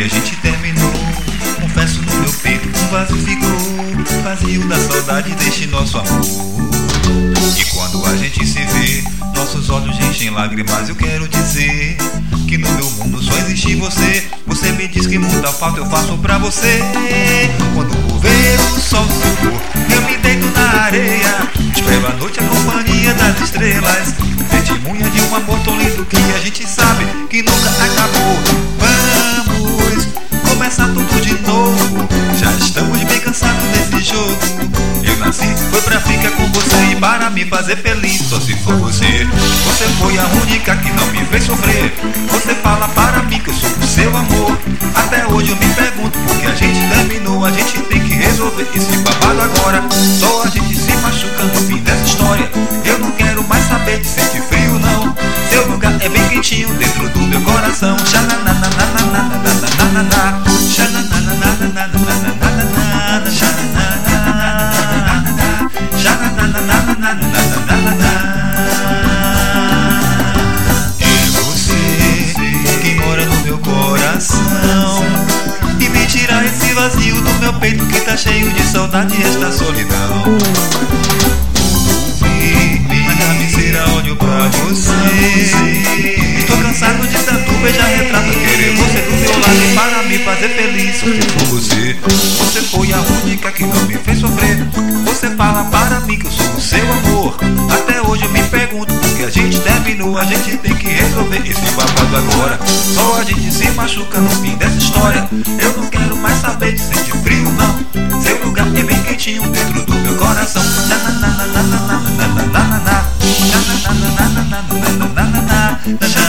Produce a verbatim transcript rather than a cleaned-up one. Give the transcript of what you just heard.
a gente terminou. Confesso no meu peito um vazio ficou, vazio da saudade deste nosso amor. E quando a gente se vê, nossos olhos enchem lágrimas. Eu quero dizer que no meu mundo só existe você. Você me diz que muita falta eu faço pra você. Quando vou ver o sol se pôr, eu me deito na areia, espero a noite a companhia das estrelas, testemunha de um amor tão lindo que a gente sabe que nunca acabou. Vamos começar tudo de novo, já estamos bem cansados desse jogo. Eu nasci, foi pra ficar com você e para me fazer feliz, só se for você. Você foi a única que não me fez sofrer. Você fala para mim que eu sou o seu amor. Até hoje eu me pergunto por que a gente terminou. A gente tem que resolver esse babado agora. Só a gente se machuca no fim dessa história. Eu não quero mais saber de sentir frio não. Seu lugar é bem quentinho dentro do meu coração. Xanananananananananana, xananananananananana, xanananananananana. É você que mora no meu coração e vem tirar esse vazio do meu peito que tá cheio de saudade e esta solidão. Na cabeceira olho pra você, estou cansado de tanto beijar retrato, querer você do meu lado e para me fazer feliz. Só se for você. Você foi a única que não me fez sofrer. Você fala para mim que eu sou o seu amor. Até hoje eu me pergunto por que a gente terminou. A gente tem que resolver esse babado agora. Só a gente se machuca no fim dessa história. Eu não quero mais saber de sentir frio não. Seu lugar é bem quentinho dentro do meu coração. Xanananananananana, xanananananananana.